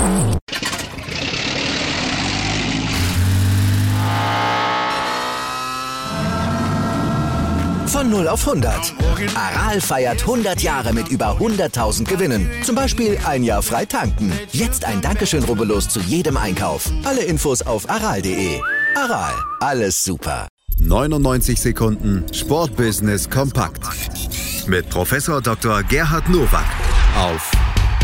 Von 0 auf 100. Aral feiert 100 Jahre mit über 100.000 Gewinnen. Zum Beispiel ein Jahr frei tanken. Jetzt ein Dankeschön, rubbellos zu jedem Einkauf. Alle Infos auf aral.de. Aral, alles super. 99 Sekunden Sportbusiness kompakt. Mit Professor Dr. Gerhard Nowak auf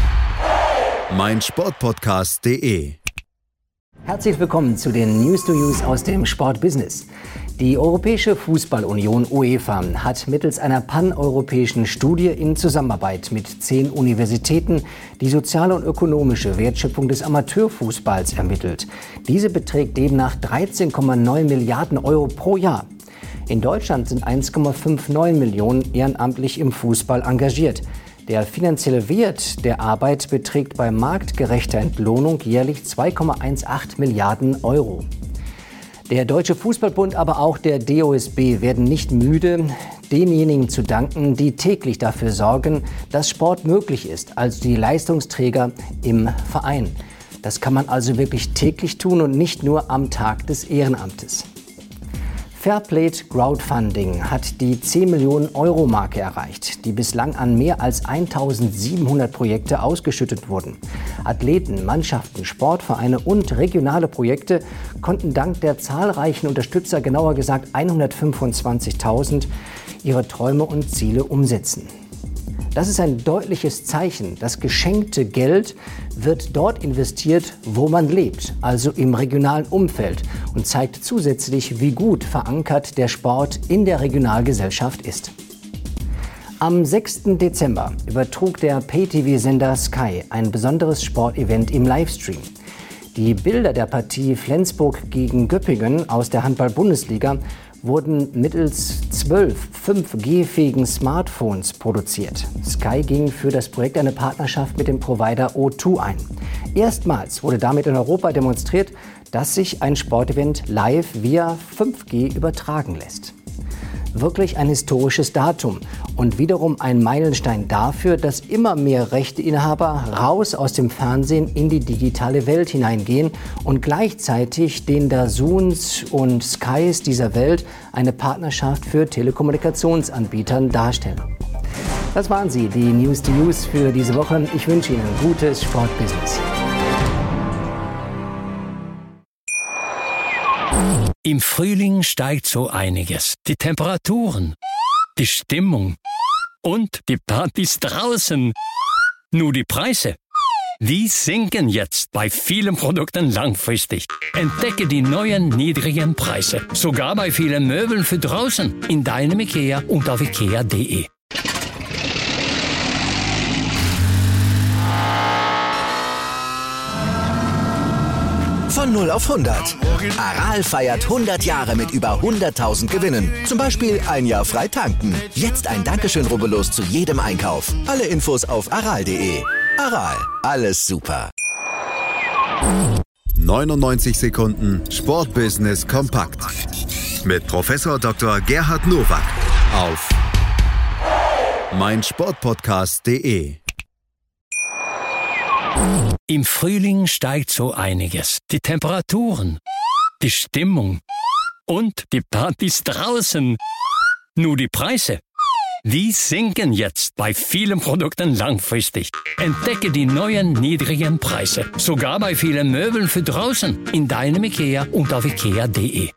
meinsportpodcast.de. Herzlich willkommen zu den News to Use aus dem Sportbusiness. Die Europäische Fußballunion UEFA hat mittels einer paneuropäischen Studie in Zusammenarbeit mit 10 Universitäten die soziale und ökonomische Wertschöpfung des Amateurfußballs ermittelt. Diese beträgt demnach 13,9 Milliarden Euro pro Jahr. In Deutschland sind 1,59 Millionen ehrenamtlich im Fußball engagiert. Der finanzielle Wert der Arbeit beträgt bei marktgerechter Entlohnung jährlich 2,18 Milliarden Euro. Der Deutsche Fußballbund, aber auch der DOSB werden nicht müde, denjenigen zu danken, die täglich dafür sorgen, dass Sport möglich ist, also die Leistungsträger im Verein. Das kann man also wirklich täglich tun und nicht nur am Tag des Ehrenamtes. Fairplay Crowdfunding hat die 10 Millionen Euro Marke erreicht, die bislang an mehr als 1700 Projekte ausgeschüttet wurden. Athleten, Mannschaften, Sportvereine und regionale Projekte konnten dank der zahlreichen Unterstützer, genauer gesagt 125.000, ihre Träume und Ziele umsetzen. Das ist ein deutliches Zeichen. Das geschenkte Geld wird dort investiert, wo man lebt, also im regionalen Umfeld, und zeigt zusätzlich, wie gut verankert der Sport in der Regionalgesellschaft ist. Am 6. Dezember übertrug der Pay-TV-Sender Sky ein besonderes Sportevent im Livestream. Die Bilder der Partie Flensburg gegen Göppingen aus der Handball-Bundesliga wurden mittels 12 5G-fähigen Smartphones produziert. Sky ging für das Projekt eine Partnerschaft mit dem Provider O2 ein. Erstmals wurde damit in Europa demonstriert, dass sich ein Sportevent live via 5G übertragen lässt. Wirklich ein historisches Datum und wiederum ein Meilenstein dafür, dass immer mehr Rechteinhaber raus aus dem Fernsehen in die digitale Welt hineingehen und gleichzeitig den DAZNs und Skys dieser Welt eine Partnerschaft für Telekommunikationsanbietern darstellen. Das waren sie, die News to Use für diese Woche. Ich wünsche Ihnen gutes Sportbusiness. Im Frühling steigt so einiges. Die Temperaturen, die Stimmung und die Partys draußen. Nur die Preise, die sinken jetzt bei vielen Produkten langfristig. Entdecke die neuen niedrigen Preise. Sogar bei vielen Möbeln für draußen. In deinem IKEA und auf ikea.de. Von 0 auf 100. Aral feiert 100 Jahre mit über 100.000 Gewinnen. Zum Beispiel ein Jahr frei tanken. Jetzt ein Dankeschön, rubbellos zu jedem Einkauf. Alle Infos auf aral.de. Aral, alles super. 99 Sekunden Sportbusiness kompakt. Mit Professor Dr. Gerhard Nowak auf meinsportpodcast.de. Im Frühling steigt so einiges. Die Temperaturen, die Stimmung und die Partys draußen. Nur die Preise, die sinken jetzt bei vielen Produkten langfristig. Entdecke die neuen niedrigen Preise. Sogar bei vielen Möbeln für draußen. In deinem IKEA und auf ikea.de.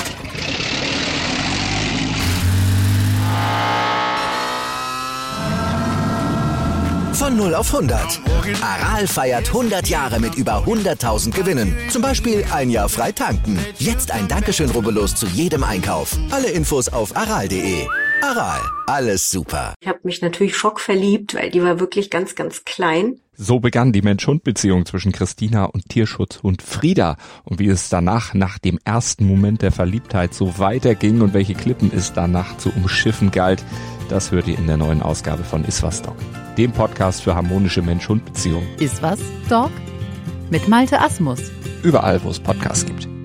Von 0 auf 100. Aral feiert 100 Jahre mit über 100.000 Gewinnen. Zum Beispiel ein Jahr frei tanken. Jetzt ein Dankeschön, rubbellos zu jedem Einkauf. Alle Infos auf aral.de. Aral, alles super. Ich habe mich natürlich schockverliebt, weil die war wirklich ganz, ganz klein. So begann die Mensch-Hund-Beziehung zwischen Christina und Tierschutzhund Frieda. Und wie es danach, nach dem ersten Moment der Verliebtheit, so weiterging und welche Klippen es danach zu umschiffen galt, das hört ihr in der neuen Ausgabe von Iswas Dog, dem Podcast für harmonische Mensch-Hund-Beziehungen. Iswas Dog? Mit Malte Asmus. Überall, wo es Podcasts gibt.